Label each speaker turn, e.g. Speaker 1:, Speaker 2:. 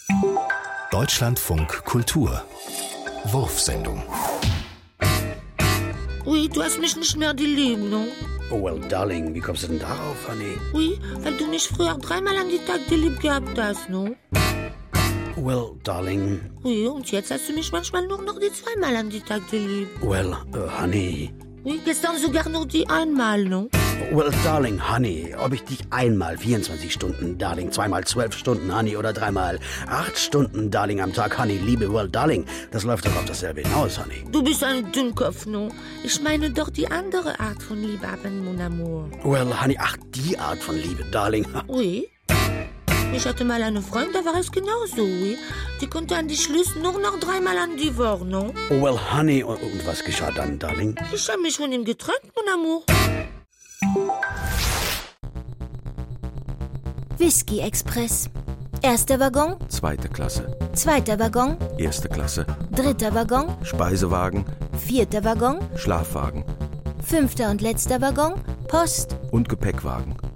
Speaker 1: Deutschlandfunk Kultur Wurfsendung.
Speaker 2: Oui, du hast mich nicht mehr geliebt, no?
Speaker 3: Oh, well, Darling, wie kommst du denn darauf, Honey?
Speaker 2: Oui, weil du mich früher 3-mal an die Tag geliebt gehabt hast, no?
Speaker 3: Well, Darling.
Speaker 2: Oui, und jetzt hast du mich manchmal nur noch die 2-mal an die Tag geliebt.
Speaker 3: Well, Honey.
Speaker 2: Oui, gestern sogar nur die 1-mal, no?
Speaker 3: Well, Darling, Honey, ob ich dich einmal 24 Stunden, Darling, zweimal 12 Stunden, Honey, oder 3-mal 8 Stunden, Darling, am Tag, Honey, liebe, well, Darling, das läuft doch auf dasselbe hinaus, Honey.
Speaker 2: Du bist ein Dünnkopf, no? Ich meine doch die andere Art von Liebe, mon amour.
Speaker 3: Well, Honey, ach, die Art von Liebe, Darling.
Speaker 2: Oui. Ich hatte mal eine Freundin, da war es genauso, oui. Die konnte an die Schluss nur noch 3-mal an die Woche, no?
Speaker 3: Oh, well, Honey, und was geschah dann, Darling?
Speaker 2: Ich habe mich von ihm getrennt, mon amour.
Speaker 4: Whisky Express. Erster Waggon,
Speaker 5: Zweite Klasse,
Speaker 4: zweiter Waggon,
Speaker 5: erste Klasse,
Speaker 4: dritter Waggon,
Speaker 5: Speisewagen,
Speaker 4: vierter Waggon,
Speaker 5: Schlafwagen
Speaker 4: fünfter und letzter Waggon, Post.
Speaker 5: und Gepäckwagen.